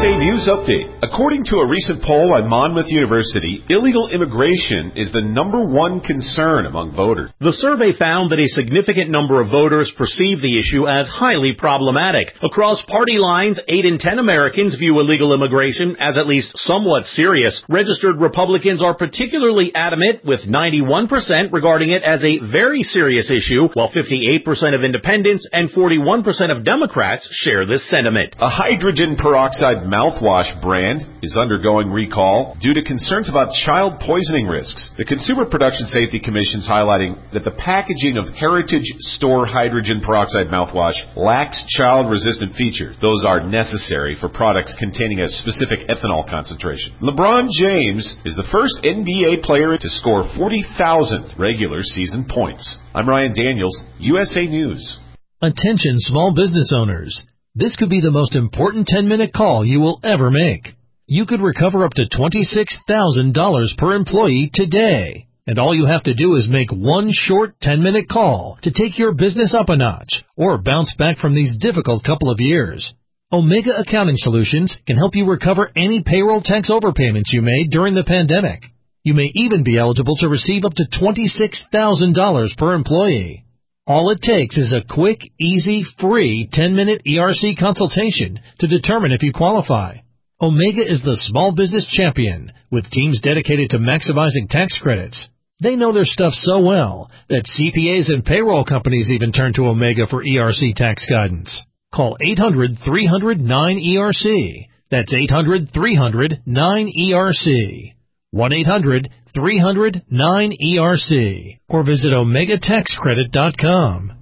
USA News Update. According to a recent poll at Monmouth University, illegal immigration is the #1 concern among voters. The survey found that a significant number of voters perceive the issue as highly problematic. Across party lines, 8 in 10 Americans view illegal immigration as at least somewhat serious. Registered Republicans are particularly adamant, with 91% regarding it as a very serious issue, while 58% of independents and 41% of Democrats share this sentiment. A hydrogen peroxide mouthwash brand is undergoing recall due to concerns about child poisoning risks. The Consumer Production Safety Commission is highlighting that the packaging of Heritage Store hydrogen peroxide mouthwash lacks child-resistant features. Those are necessary for products containing a specific ethanol concentration. LeBron James is the first NBA player to score 40,000 regular season points. I'm Ryan Daniels, USA News. Attention small business owners. This could be the most important 10-minute call you will ever make. You could recover up to $26,000 per employee today. And all you have to do is make one short 10-minute call to take your business up a notch or bounce back from these difficult couple of years. Omega Accounting Solutions can help you recover any payroll tax overpayments you made during the pandemic. You may even be eligible to receive up to $26,000 per employee. All it takes is a quick, easy, free 10-minute ERC consultation to determine if you qualify. Omega is the small business champion with teams dedicated to maximizing tax credits. They know their stuff so well that CPAs and payroll companies even turn to Omega for ERC tax guidance. Call 800-300-9ERC. That's 800-300-9ERC. 1-800-300-9ERC. Or visit OmegaTaxCredit.com.